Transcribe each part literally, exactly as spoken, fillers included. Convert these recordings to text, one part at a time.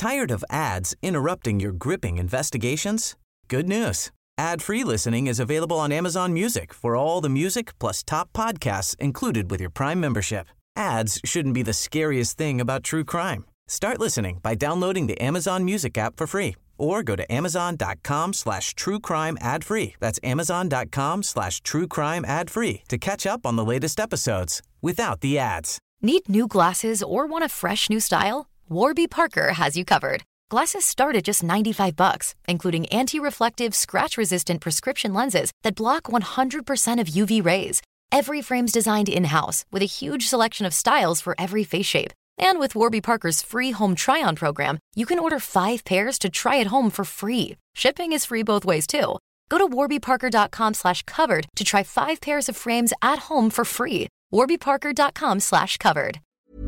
Tired of ads interrupting your gripping investigations? Good news. Ad-free listening is available on Amazon Music for all the music plus top podcasts included with your Prime membership. Ads shouldn't be the scariest thing about true crime. Start listening by downloading the Amazon Music app for free or go to amazon.com slash true crime ad free. That's amazon.com slash true crime ad free to catch up on the latest episodes without the ads. Need new glasses or want a fresh new style? Warby Parker has you covered. Glasses start at just ninety-five bucks, including anti-reflective, scratch-resistant prescription lenses that block one hundred percent of U V rays. Every frame's designed in-house with a huge selection of styles for every face shape. And with Warby Parker's free home try-on program, you can order five pairs to try at home for free. Shipping is free both ways, too. Go to warbyparker.com slash covered to try five pairs of frames at home for free. warbyparker.com slash covered.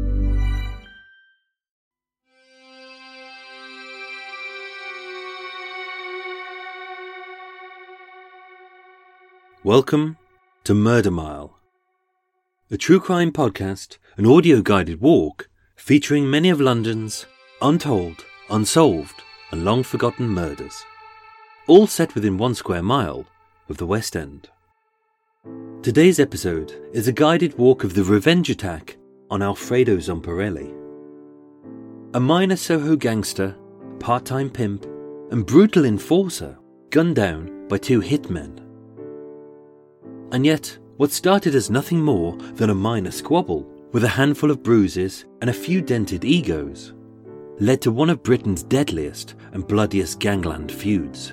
Welcome to Murder Mile, a true crime podcast, an audio-guided walk featuring many of London's untold, unsolved and long-forgotten murders, all set within one square mile of the West End. Today's episode is a guided walk of the revenge attack on Alfredo Zamparelli, a minor Soho gangster, part-time pimp and brutal enforcer gunned down by two hitmen. And yet, what started as nothing more than a minor squabble, with a handful of bruises and a few dented egos, led to one of Britain's deadliest and bloodiest gangland feuds.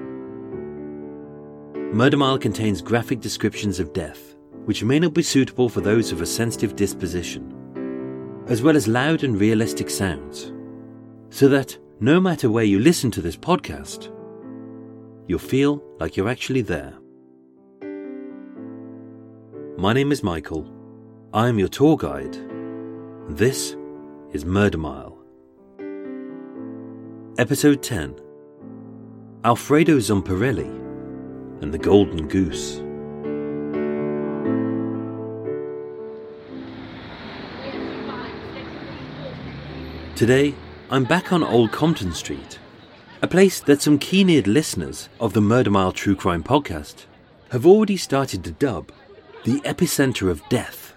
Murder Mile contains graphic descriptions of death, which may not be suitable for those of a sensitive disposition, as well as loud and realistic sounds, so that, no matter where you listen to this podcast, you'll feel like you're actually there. My name is Michael. I am your tour guide. And this is Murder Mile. Episode ten. Alfredo Zamparelli and the Golden Goose. Today, I'm back on Old Compton Street, a place that some keen-eared listeners of the Murder Mile True Crime podcast have already started to dub the epicenter of death.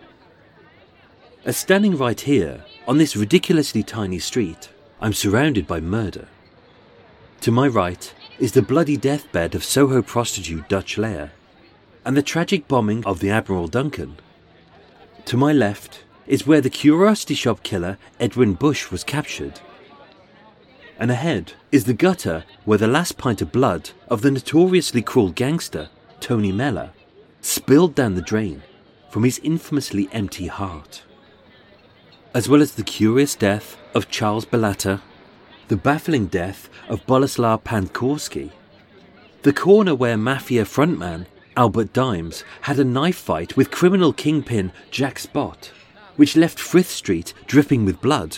As standing right here, on this ridiculously tiny street, I'm surrounded by murder. To my right is the bloody deathbed of Soho prostitute Dutch Lair, and the tragic bombing of the Admiral Duncan. To my left is where the Curiosity Shop killer Edwin Bush was captured. And ahead is the gutter where the last pint of blood of the notoriously cruel gangster Tony Mellor spilled down the drain from his infamously empty heart. As well as the curious death of Charles Balata, the baffling death of Boleslaw Pankorski, the corner where mafia frontman Albert Dimes had a knife fight with criminal kingpin Jack Spot, which left Frith Street dripping with blood,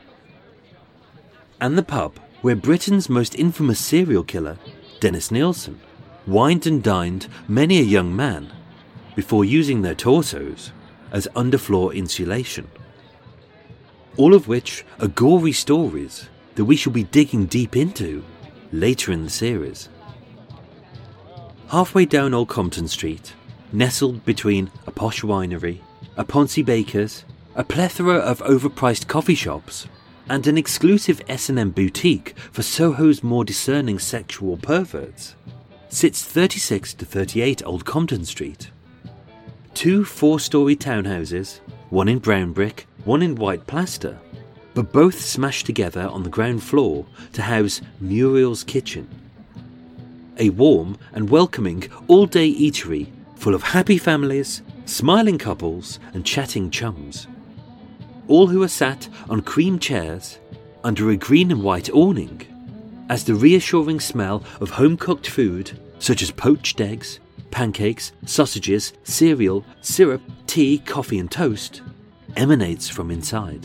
and the pub where Britain's most infamous serial killer, Dennis Nielsen, wined and dined many a young man before using their torsos as underfloor insulation. All of which are gory stories that we shall be digging deep into later in the series. Halfway down Old Compton Street, nestled between a posh winery, a Ponzi baker's, a plethora of overpriced coffee shops, and an exclusive S and M boutique for Soho's more discerning sexual perverts, sits thirty-six to thirty-eight Old Compton Street. Two four-storey townhouses, one in brown brick, one in white plaster, but both smashed together on the ground floor to house Muriel's Kitchen, a warm and welcoming all-day eatery full of happy families, smiling couples and chatting chums, all who are sat on cream chairs under a green and white awning, as the reassuring smell of home-cooked food, such as poached eggs, pancakes, sausages, cereal, syrup, tea, coffee and toast, emanates from inside.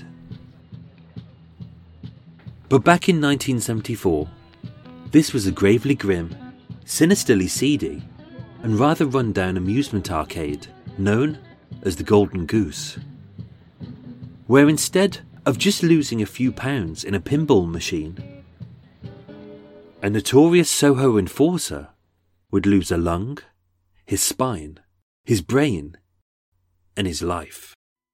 But back in nineteen seventy-four, this was a gravely grim, sinisterly seedy, and rather run-down amusement arcade known as the Golden Goose, where instead of just losing a few pounds in a pinball machine. A notorious Soho enforcer would lose a lung, his spine, his brain, and his life.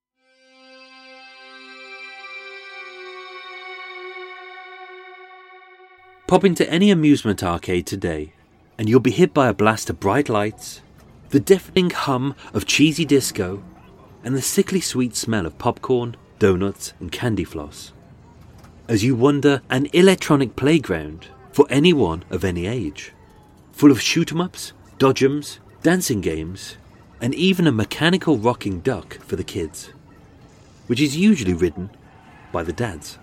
Pop into any amusement arcade today, and you'll be hit by a blast of bright lights, the deafening hum of cheesy disco, and the sickly sweet smell of popcorn, donuts, and candy floss, as you wander an electronic playground for anyone of any age, full of shoot-em-ups, dodgems, dancing games, and even a mechanical rocking duck for the kids, which is usually ridden by the dads.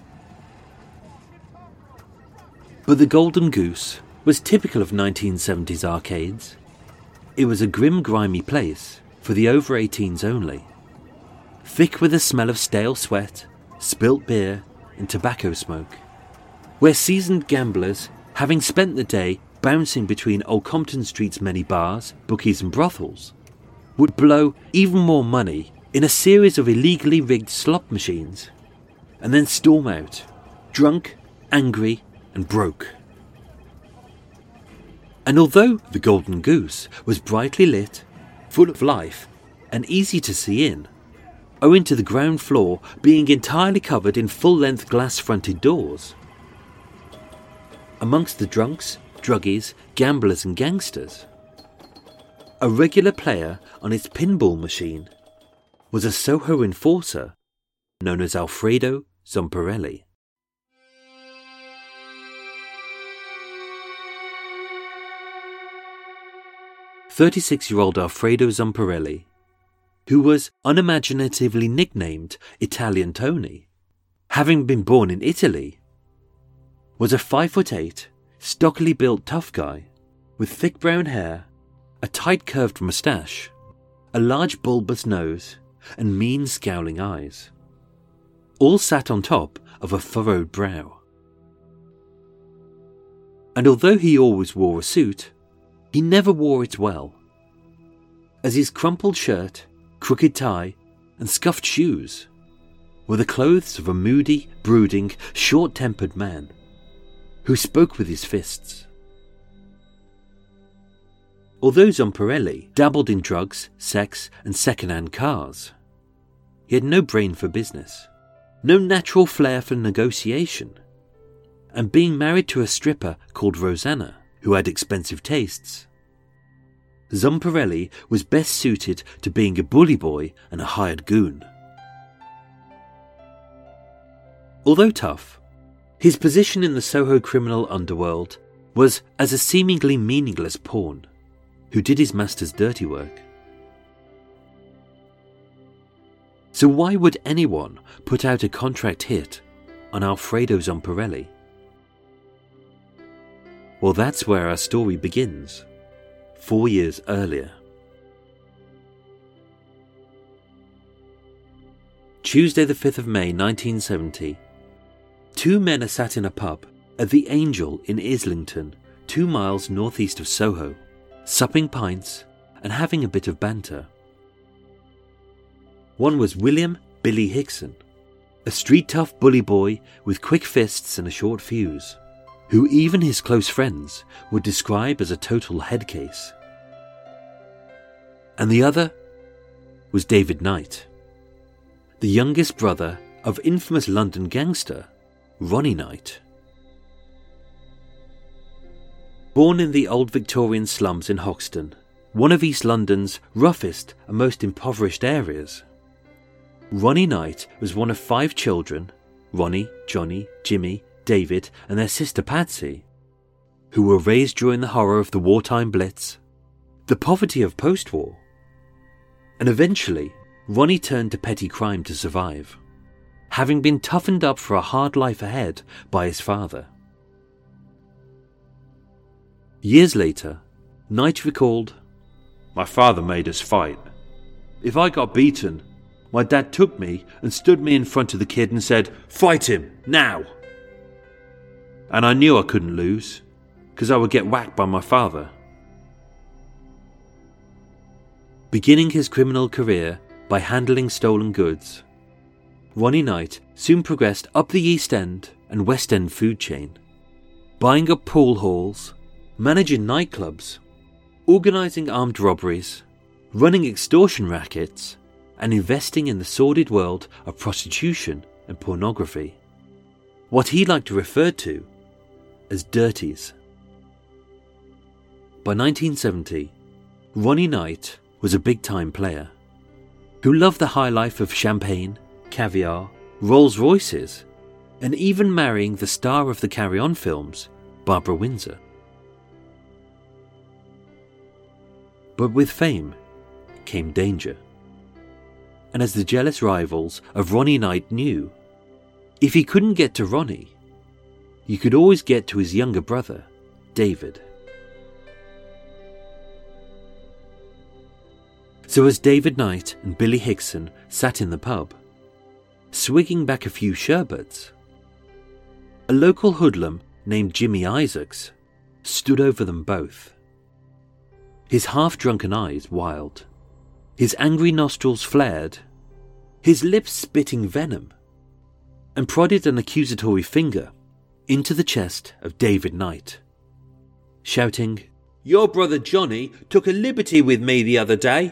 But the Golden Goose was typical of nineteen seventies arcades. It was a grim, grimy place for the over eighteens only, thick with the smell of stale sweat, spilt beer, and tobacco smoke, where seasoned gamblers, having spent the day bouncing between Old Compton Street's many bars, bookies and brothels, would blow even more money in a series of illegally rigged slot machines, and then storm out, drunk, angry, and broke. And although the Golden Goose was brightly lit, full of life, and easy to see in, owing to the ground floor being entirely covered in full-length glass-fronted doors, amongst the drunks, druggies, gamblers and gangsters, a regular player on its pinball machine was a Soho enforcer known as Alfredo Zamparelli. thirty-six-year-old Alfredo Zamparelli, who was unimaginatively nicknamed Italian Tony, having been born in Italy, was a five foot eight, stockily built tough guy with thick brown hair, a tight curved moustache, a large bulbous nose, and mean scowling eyes, all sat on top of a furrowed brow. And although he always wore a suit, he never wore it well, as his crumpled shirt, crooked tie, and scuffed shoes were the clothes of a moody, brooding, short-tempered man who spoke with his fists. Although Zamparelli dabbled in drugs, sex, and second-hand cars, he had no brain for business, no natural flair for negotiation, and being married to a stripper called Rosanna, who had expensive tastes, Zamparelli was best suited to being a bully boy and a hired goon. Although tough, his position in the Soho criminal underworld was as a seemingly meaningless pawn who did his master's dirty work. So why would anyone put out a contract hit on Alfredo Zamparelli? Well, that's where our story begins, four years earlier. Tuesday the fifth of May nineteen seventy. Two men are sat in a pub at the Angel in Islington, two miles northeast of Soho, supping pints and having a bit of banter. One was William Billy Hickson, a street-tough bully boy with quick fists and a short fuse, who even his close friends would describe as a total head case. And the other was David Knight, the youngest brother of infamous London gangster Ronnie Knight. Born in the old Victorian slums in Hoxton, one of East London's roughest and most impoverished areas, Ronnie Knight was one of five children, Ronnie, Johnny, Jimmy, David and their sister Patsy, who were raised during the horror of the wartime Blitz, the poverty of post-war, and eventually Ronnie turned to petty crime to survive, having been toughened up for a hard life ahead by his father. Years later, Knight recalled, "My father made us fight. If I got beaten, my dad took me and stood me in front of the kid and said, 'Fight him, now!' And I knew I couldn't lose, because I would get whacked by my father." Beginning his criminal career by handling stolen goods, Ronnie Knight soon progressed up the East End and West End food chain, buying up pool halls, managing nightclubs, organising armed robberies, running extortion rackets, and investing in the sordid world of prostitution and pornography. What he liked to refer to as dirties. By nineteen seventy, Ronnie Knight was a big-time player who loved the high life of champagne, caviar, Rolls Royces, and even marrying the star of the Carry On films, Barbara Windsor. But with fame came danger. And as the jealous rivals of Ronnie Knight knew, if he couldn't get to Ronnie, you could always get to his younger brother, David. So as David Knight and Billy Hickson sat in the pub, swigging back a few sherbets, a local hoodlum named Jimmy Isaacs stood over them both. His half-drunken eyes wild, his angry nostrils flared, his lips spitting venom, and prodded an accusatory finger into the chest of David Knight, shouting, "Your brother Johnny took a liberty with me the other day."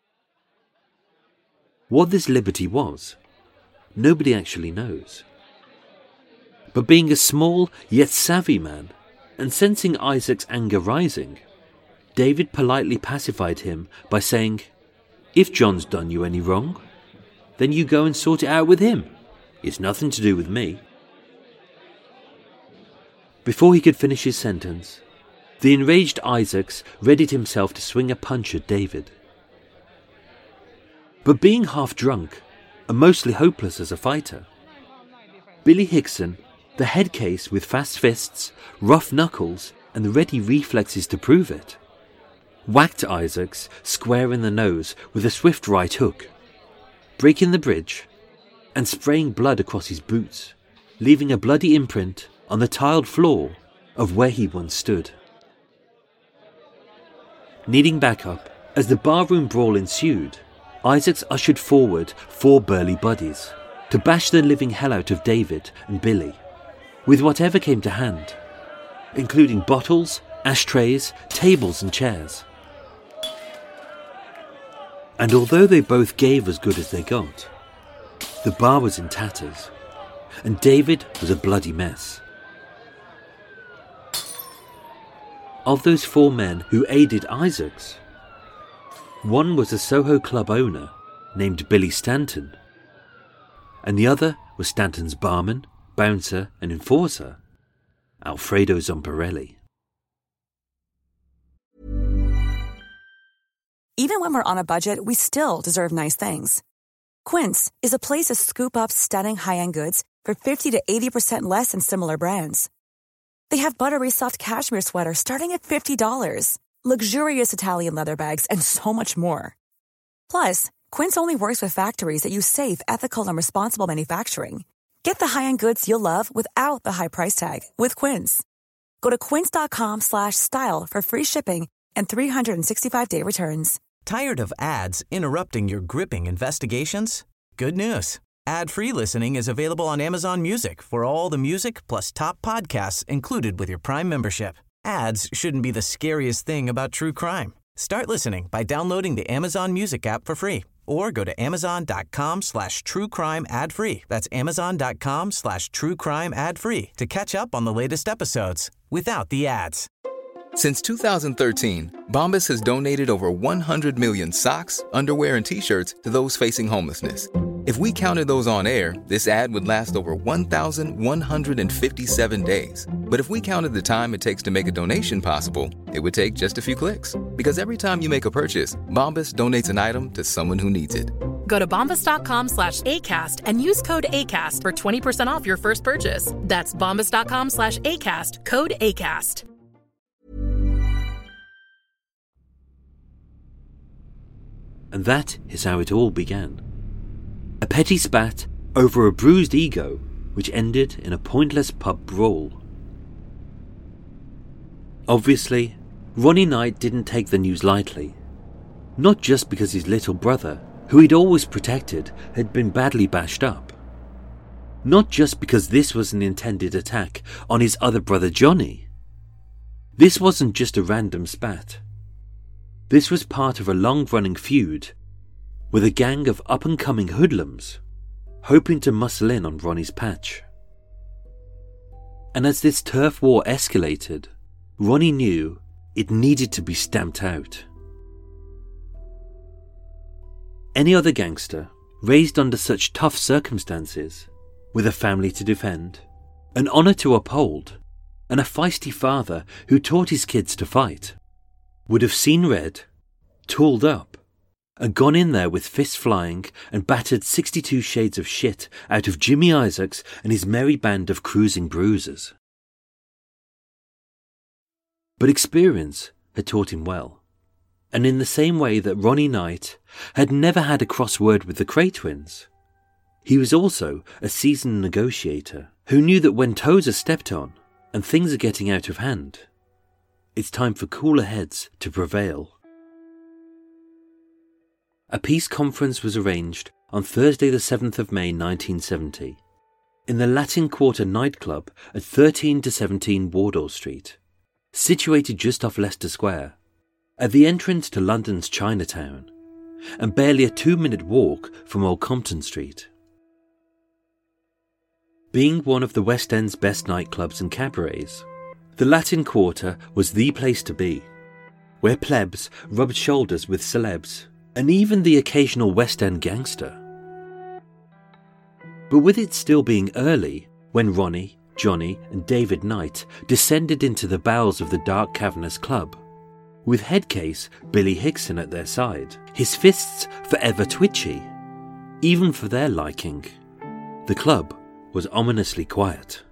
What this liberty was, nobody actually knows. But being a small yet savvy man, and sensing Isaac's anger rising, David politely pacified him by saying, "If John's done you any wrong, then you go and sort it out with him. It's nothing to do with me." Before he could finish his sentence, the enraged Isaacs readied himself to swing a punch at David. But being half drunk and mostly hopeless as a fighter, Billy Hickson, the head case with fast fists, rough knuckles, and the ready reflexes to prove it, whacked Isaacs square in the nose with a swift right hook, breaking the bridge and spraying blood across his boots, leaving a bloody imprint on the tiled floor of where he once stood. Needing backup as the barroom brawl ensued, Isaacs ushered forward four burly buddies to bash the living hell out of David and Billy with whatever came to hand, including bottles, ashtrays, tables and chairs. And although they both gave as good as they got, the bar was in tatters, and David was a bloody mess. Of those four men who aided Isaacs, one was a Soho club owner named Billy Stanton, and the other was Stanton's barman, bouncer and enforcer, Alfredo Zamparelli. Even when we're on a budget, we still deserve nice things. Quince is a place to scoop up stunning high-end goods for fifty to eighty percent less than similar brands. They have buttery soft cashmere sweaters starting at fifty dollars, luxurious Italian leather bags, and so much more. Plus, Quince only works with factories that use safe, ethical, and responsible manufacturing. Get the high-end goods you'll love without the high price tag with Quince. Go to quince.com slash style for free shipping and three sixty-five day returns. Tired of ads interrupting your gripping investigations? Good news. Ad-free listening is available on Amazon Music for all the music plus top podcasts included with your Prime membership. Ads shouldn't be the scariest thing about true crime. Start listening by downloading the Amazon Music app for free or go to amazon.com slash true crime ad free. That's amazon.com slash true crime ad free to catch up on the latest episodes without the ads. Since two thousand thirteen, Bombas has donated over one hundred million socks, underwear, and T-shirts to those facing homelessness. If we counted those on air, this ad would last over one thousand one hundred fifty-seven days. But if we counted the time it takes to make a donation possible, it would take just a few clicks. Because every time you make a purchase, Bombas donates an item to someone who needs it. Go to bombas.com slash ACAST and use code ACAST for twenty percent off your first purchase. That's bombas.com slash ACAST, code ACAST. And that is how it all began. A petty spat over a bruised ego which ended in a pointless pub brawl. Obviously, Ronnie Knight didn't take the news lightly. Not just because his little brother, who he'd always protected, had been badly bashed up. not just because this was an intended attack on his other brother Johnny. This wasn't just a random spat. This was part of a long-running feud with a gang of up-and-coming hoodlums hoping to muscle in on Ronnie's patch. And as this turf war escalated, Ronnie knew it needed to be stamped out. Any other gangster, raised under such tough circumstances, with a family to defend, an honour to uphold, and a feisty father who taught his kids to fight, would have seen red, tooled up, and gone in there with fists flying and battered sixty-two shades of shit out of Jimmy Isaacs and his merry band of cruising bruisers. But experience had taught him well, and in the same way that Ronnie Knight had never had a crossword with the Kray twins, he was also a seasoned negotiator who knew that when toes are stepped on and things are getting out of hand, it's time for cooler heads to prevail. A peace conference was arranged on Thursday the seventh of May nineteen seventy in the Latin Quarter nightclub at thirteen to seventeen Wardour Street, situated just off Leicester Square, at the entrance to London's Chinatown, and barely a two-minute walk from Old Compton Street. Being one of the West End's best nightclubs and cabarets, the Latin Quarter was the place to be, where plebs rubbed shoulders with celebs and even the occasional West End gangster. But with it still being early, when Ronnie, Johnny and David Knight descended into the bowels of the dark cavernous club, with headcase Billy Hickson at their side, his fists forever twitchy, even for their liking, the club was ominously quiet.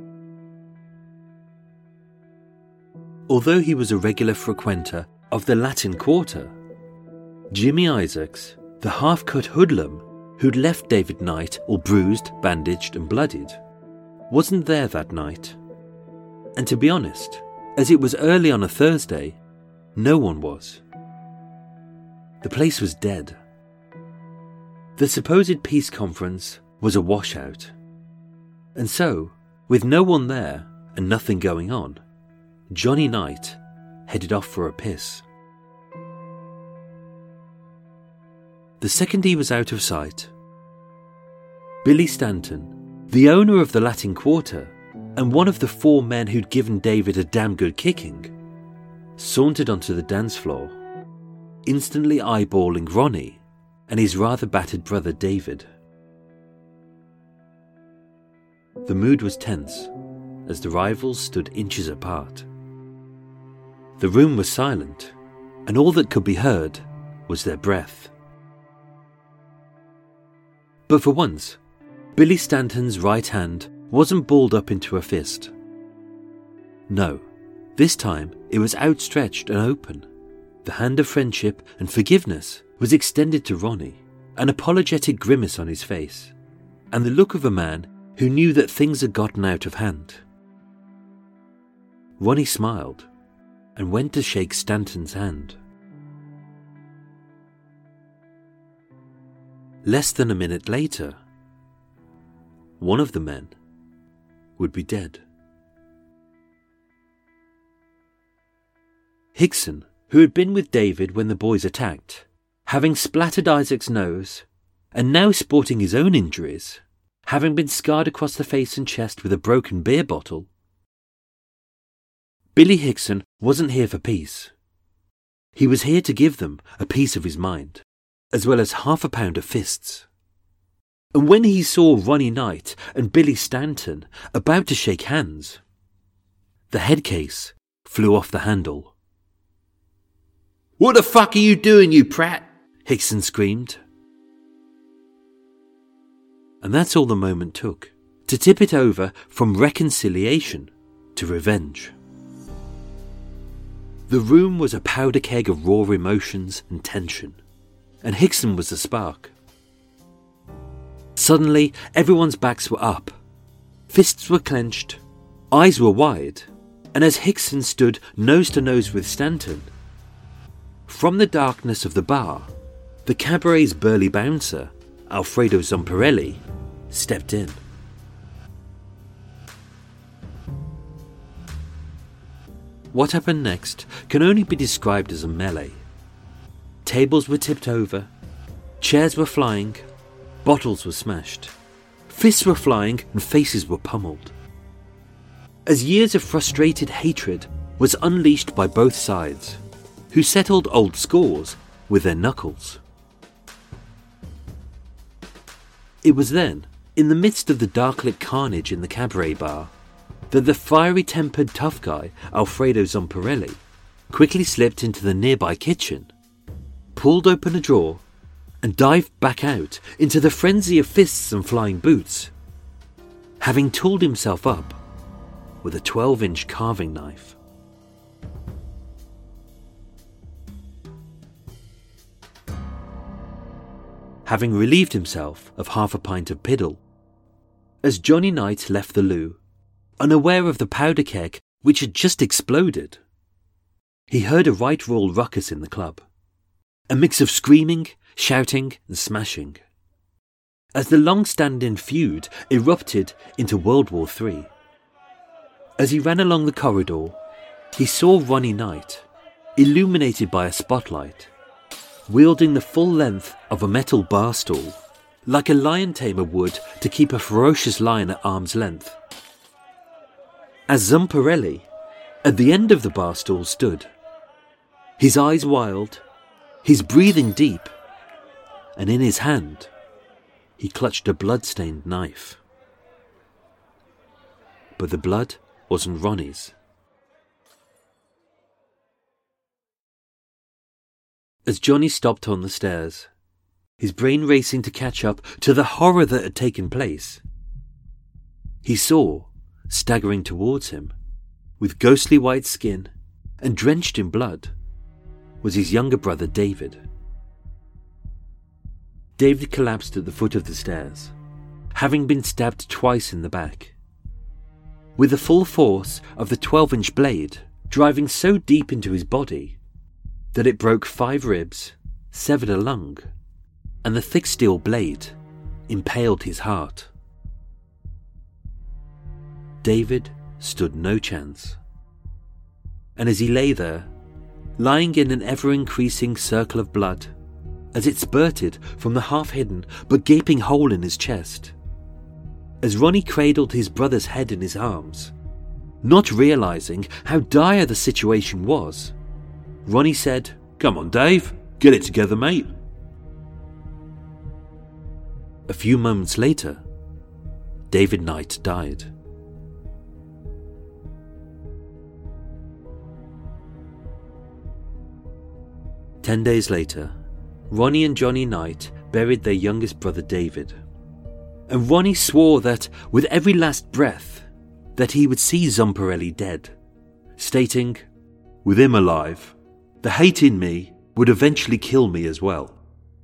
Although he was a regular frequenter of the Latin Quarter, Jimmy Isaacs, the half-cut hoodlum who'd left David Knight all bruised, bandaged and bloodied, wasn't there that night. And to be honest, as it was early on a Thursday, no one was. The place was dead. The supposed peace conference was a washout. And so, with no one there and nothing going on, Johnny Knight headed off for a piss. The second he was out of sight, Billy Stanton, the owner of the Latin Quarter and one of the four men who'd given David a damn good kicking, sauntered onto the dance floor, instantly eyeballing Ronnie and his rather battered brother David. The mood was tense as the rivals stood inches apart. The room was silent, and all that could be heard was their breath. But for once, Billy Stanton's right hand wasn't balled up into a fist. No, this time it was outstretched and open. The hand of friendship and forgiveness was extended to Ronnie, an apologetic grimace on his face, and the look of a man who knew that things had gotten out of hand. Ronnie smiled and went to shake Stanton's hand. Less than a minute later, one of the men would be dead. Hickson, who had been with David when the boys attacked, having splattered Isaac's nose, and now sporting his own injuries, having been scarred across the face and chest with a broken beer bottle, Billy Hickson wasn't here for peace. He was here to give them a piece of his mind, as well as half a pound of fists. And when he saw Ronnie Knight and Billy Stanton about to shake hands, the headcase flew off the handle. "What the fuck are you doing, you prat?" Hickson screamed. And that's all the moment took to tip it over from reconciliation to revenge. The room was a powder keg of raw emotions and tension, and Hickson was the spark. Suddenly, everyone's backs were up, fists were clenched, eyes were wide, and as Hickson stood nose to nose with Stanton, from the darkness of the bar, the cabaret's burly bouncer, Alfredo Zamparelli, stepped in. What happened next can only be described as a melee. Tables were tipped over, chairs were flying, bottles were smashed, fists were flying and faces were pummeled. As years of frustrated hatred was unleashed by both sides, who settled old scores with their knuckles. It was then, in the midst of the dark-lit carnage in the cabaret bar, that the fiery-tempered tough guy, Alfredo Zamparelli, quickly slipped into the nearby kitchen, pulled open a drawer, and dived back out into the frenzy of fists and flying boots, having tooled himself up with a twelve-inch carving knife. Having relieved himself of half a pint of piddle, as Johnny Knight left the loo, unaware of the powder keg which had just exploded, he heard a right royal ruckus in the club, a mix of screaming, shouting and smashing, as the long-standing feud erupted into World War Three. As he ran along the corridor, he saw Ronnie Knight, illuminated by a spotlight, wielding the full length of a metal bar stool, like a lion tamer would to keep a ferocious lion at arm's length. As Zamparelli, at the end of the bar stool, stood, his eyes wild, his breathing deep, and in his hand he clutched a blood-stained knife. But the blood wasn't Ronnie's. As Johnny stopped on the stairs, his brain racing to catch up to the horror that had taken place, he saw, staggering towards him, with ghostly white skin and drenched in blood, was his younger brother David. David collapsed at the foot of the stairs, having been stabbed twice in the back, with the full force of the twelve-inch blade driving so deep into his body that it broke five ribs, severed a lung, and the thick steel blade impaled his heart. David stood no chance, and as he lay there, lying in an ever-increasing circle of blood, as it spurted from the half-hidden but gaping hole in his chest, as Ronnie cradled his brother's head in his arms, not realising how dire the situation was, Ronnie said, "Come on, Dave, get it together, mate." A few moments later, David Knight died. Ten days later, Ronnie and Johnny Knight buried their youngest brother David, and Ronnie swore that, with every last breath, that he would see Zamparelli dead, stating, "With him alive, the hate in me would eventually kill me as well."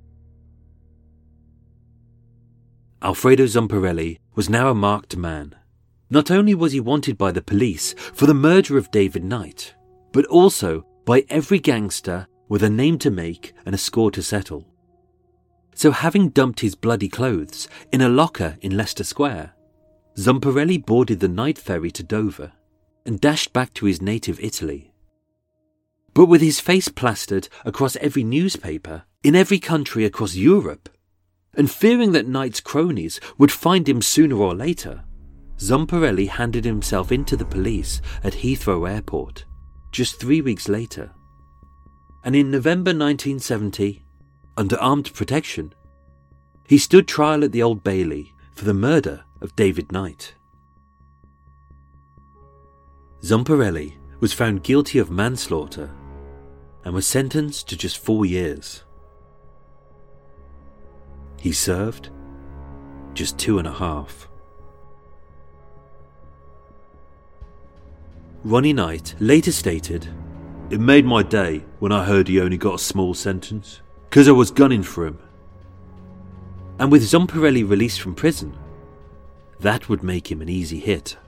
Alfredo Zamparelli was now a marked man. Not only was he wanted by the police for the murder of David Knight, but also by every gangster with a name to make and a score to settle. So having dumped his bloody clothes in a locker in Leicester Square, Zamparelli boarded the night ferry to Dover and dashed back to his native Italy. But with his face plastered across every newspaper in every country across Europe, and fearing that Knight's cronies would find him sooner or later, Zamparelli handed himself into the police at Heathrow Airport just three weeks later. And in November nineteen seventy, under armed protection, he stood trial at the Old Bailey for the murder of David Knight. Zamparelli was found guilty of manslaughter and was sentenced to just four years. He served just two and a half. Ronnie Knight later stated, "It made my day when I heard he only got a small sentence, 'cause I was gunning for him." And with Zamparelli released from prison, that would make him an easy hit.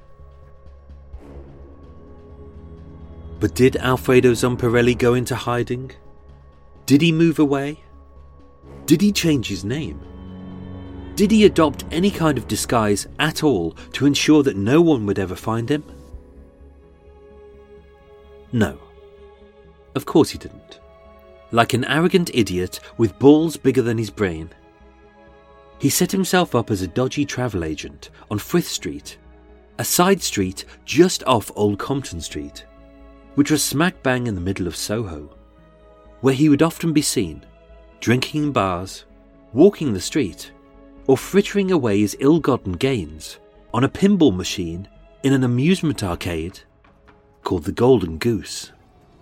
But did Alfredo Zamparelli go into hiding? Did he move away? Did he change his name? Did he adopt any kind of disguise at all to ensure that no one would ever find him? No. Of course he didn't. Like an arrogant idiot with balls bigger than his brain, he set himself up as a dodgy travel agent on Frith Street, a side street just off Old Compton Street, which was smack bang in the middle of Soho, where he would often be seen, drinking in bars, walking the street, or frittering away his ill-gotten gains on a pinball machine in an amusement arcade called the Golden Goose.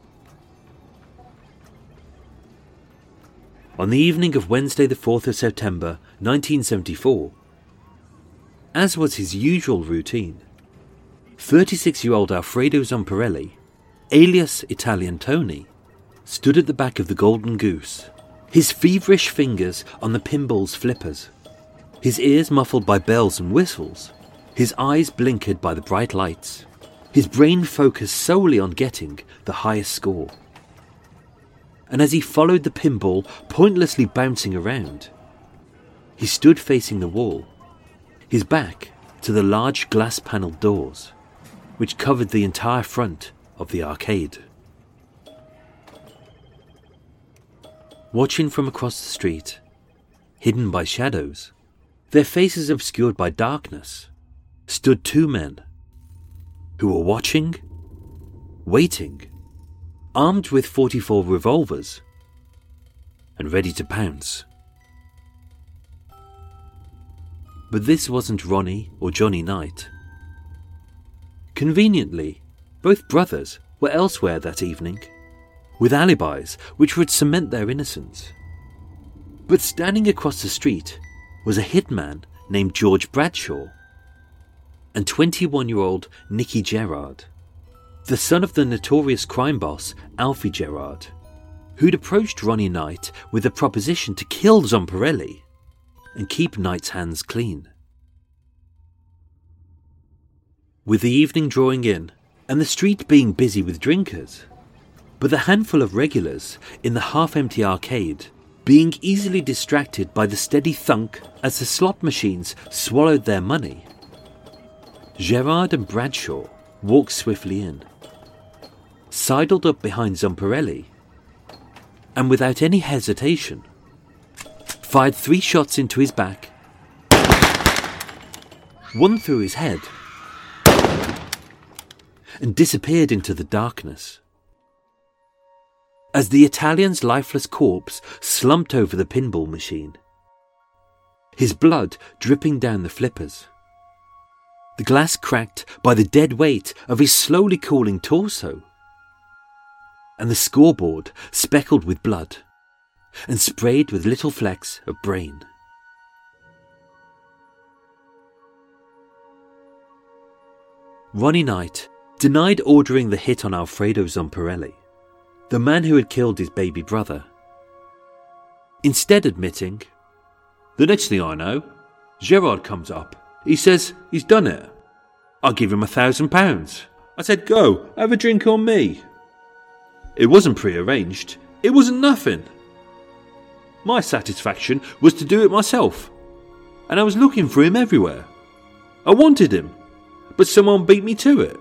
On the evening of Wednesday the fourth of September nineteen seventy-four, as was his usual routine, thirty-six-year-old Alfredo Zamparelli, alias Italian Tony, stood at the back of the Golden Goose, his feverish fingers on the pinball's flippers, his ears muffled by bells and whistles, his eyes blinkered by the bright lights, his brain focused solely on getting the highest score. And as he followed the pinball pointlessly bouncing around, he stood facing the wall, his back to the large glass-panelled doors, which covered the entire front of the arcade. Watching from across the street, hidden by shadows, their faces obscured by darkness, stood two men who were watching, waiting, armed with forty-four revolvers, and ready to pounce. But this wasn't Ronnie or Johnny Knight. Conveniently, both brothers were elsewhere that evening, with alibis which would cement their innocence. But standing across the street was a hitman named George Bradshaw and twenty-one-year-old Nicky Gerard, the son of the notorious crime boss Alfie Gerard, who'd approached Ronnie Knight with a proposition to kill Zamparelli and keep Knight's hands clean. With the evening drawing in and the street being busy with drinkers, but the handful of regulars in the half-empty arcade being easily distracted by the steady thunk as the slot machines swallowed their money, Gerard and Bradshaw walked swiftly in, sidled up behind Zamparelli, and without any hesitation, fired three shots into his back, one through his head, and disappeared into the darkness. As the Italian's lifeless corpse slumped over the pinball machine, his blood dripping down the flippers, the glass cracked by the dead weight of his slowly cooling torso, and the scoreboard speckled with blood and sprayed with little flecks of brain. Ronnie Knight denied ordering the hit on Alfredo Zamparelli, the man who had killed his baby brother, instead admitting, "The next thing I know, Gerard comes up. He says he's done it. I give him a thousand pounds. I said, go, have a drink on me. It wasn't prearranged. It wasn't nothing. My satisfaction was to do it myself, and I was looking for him everywhere. I wanted him, but someone beat me to it."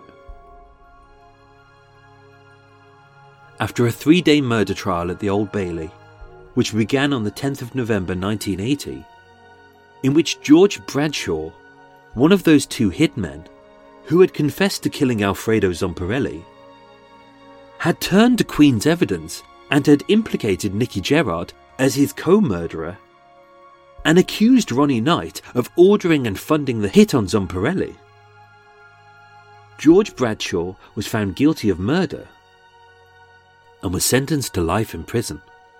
After a three-day murder trial at the Old Bailey, which began on the tenth of November nineteen eighty, in which George Bradshaw, one of those two hitmen who had confessed to killing Alfredo Zamparelli, had turned to Queen's evidence and had implicated Nicky Gerard as his co-murderer and accused Ronnie Knight of ordering and funding the hit on Zamparelli, George Bradshaw was found guilty of murder and was sentenced to life in prison.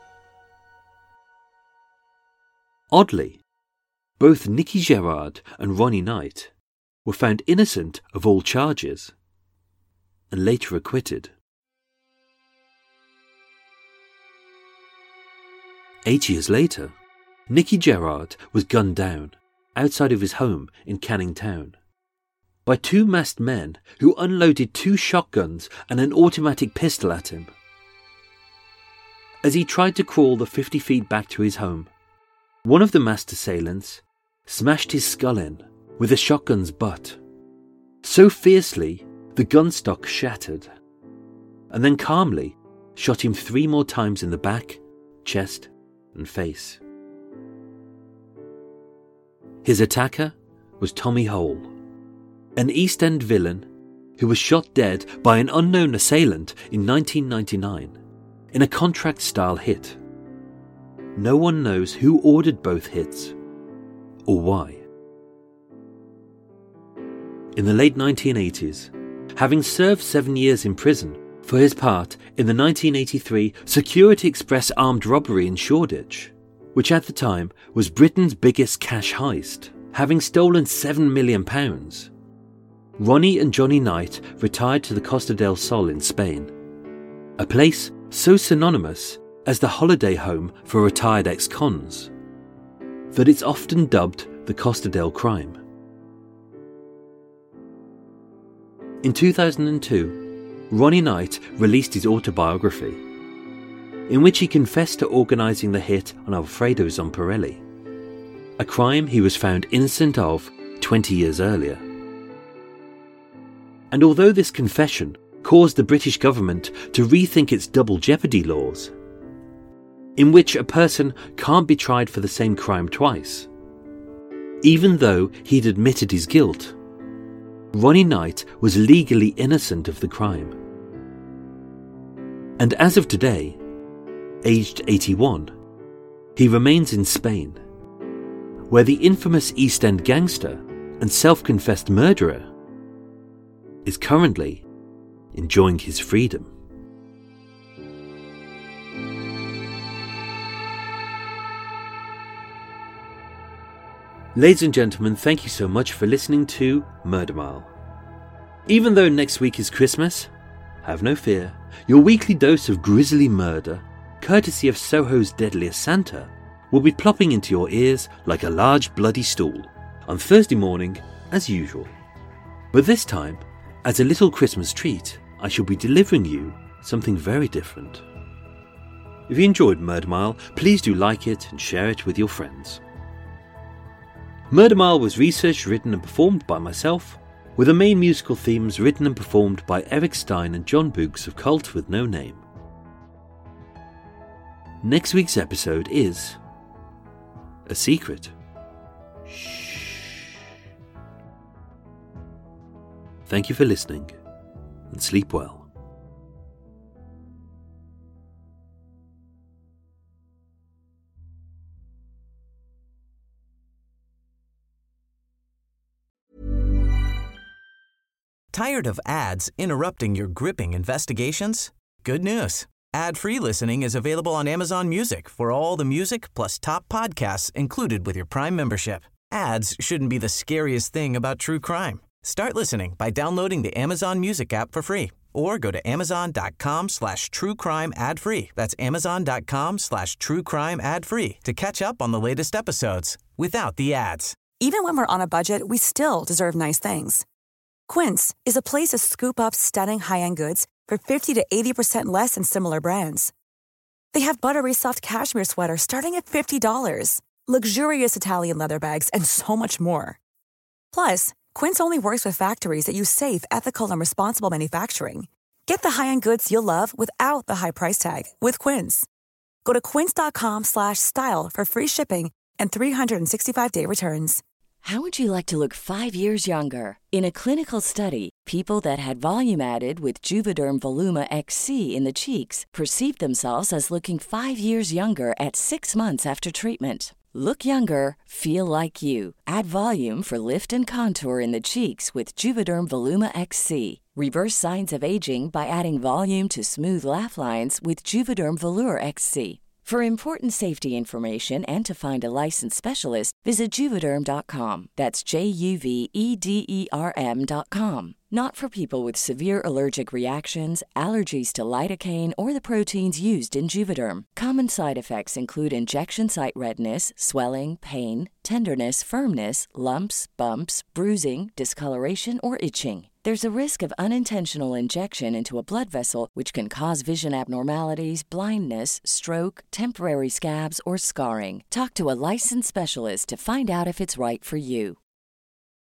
Oddly, both Nicky Gerard and Ronnie Knight were found innocent of all charges and later acquitted. Eight years later, Nicky Gerard was gunned down outside of his home in Canning Town by two masked men who unloaded two shotguns and an automatic pistol at him. As he tried to crawl the fifty feet back to his home, one of the masked assailants smashed his skull in with a shotgun's butt, so fiercely the gun stock shattered, and then calmly shot him three more times in the back, chest, and face. His attacker was Tommy Hole, an East End villain who was shot dead by an unknown assailant in nineteen ninety-nine in a contract-style hit. No one knows who ordered both hits or why. In the late nineteen eighties, having served seven years in prison for his part in the nineteen eighty-three Security Express armed robbery in Shoreditch, which at the time was Britain's biggest cash heist, having stolen seven million pounds, Ronnie and Johnny Knight retired to the Costa del Sol in Spain, a place so synonymous as the holiday home for retired ex-cons that it's often dubbed the Costa del Crime. In two thousand two, Ronnie Knight released his autobiography, in which he confessed to organising the hit on Alfredo Zamparelli, a crime he was found innocent of twenty years earlier. And although this confession caused the British government to rethink its double jeopardy laws, in which a person can't be tried for the same crime twice, even though he'd admitted his guilt, Ronnie Knight was legally innocent of the crime. And as of today, aged eighty-one, he remains in Spain, where the infamous East End gangster and self-confessed murderer is currently enjoying his freedom. Ladies and gentlemen, thank you so much for listening to Murder Mile. Even though next week is Christmas, have no fear, your weekly dose of grisly murder, courtesy of Soho's Deadliest Santa, will be plopping into your ears like a large bloody stool on Thursday morning as usual. But this time, as a little Christmas treat, I shall be delivering you something very different. If you enjoyed Murder Mile, please do like it and share it with your friends. Murder Mile was researched, written and performed by myself, with the main musical themes written and performed by Eric Stein and John Books of Cult with No Name. Next week's episode is a secret. Shh. Thank you for listening, and sleep well. Tired of ads interrupting your gripping investigations? Good news. Ad-free listening is available on Amazon Music for all the music plus top podcasts included with your Prime membership. Ads shouldn't be the scariest thing about true crime. Start listening by downloading the Amazon Music app for free or go to amazon.com slash true crime ad free. That's amazon.com slash true crime ad free to catch up on the latest episodes without the ads. Even when we're on a budget, we still deserve nice things. Quince is a place to scoop up stunning high-end goods for fifty to eighty percent less than similar brands. They have buttery soft cashmere sweaters starting at fifty dollars, luxurious Italian leather bags, and so much more. Plus, Quince only works with factories that use safe, ethical, and responsible manufacturing. Get the high-end goods you'll love without the high price tag with Quince. Go to quince.com slash style for free shipping and three sixty-five day returns. How would you like to look five years younger? In a clinical study, people that had volume added with Juvederm Voluma X C in the cheeks perceived themselves as looking five years younger at six months after treatment. Look younger, feel like you. Add volume for lift and contour in the cheeks with Juvederm Voluma X C. Reverse signs of aging by adding volume to smooth laugh lines with Juvederm Volure X C. For important safety information and to find a licensed specialist, visit Juvederm dot com. That's J U V E D E R M dot com. Not for people with severe allergic reactions, allergies to lidocaine, or the proteins used in Juvederm. Common side effects include injection site redness, swelling, pain, tenderness, firmness, lumps, bumps, bruising, discoloration, or itching. There's a risk of unintentional injection into a blood vessel, which can cause vision abnormalities, blindness, stroke, temporary scabs, or scarring. Talk to a licensed specialist to find out if it's right for you.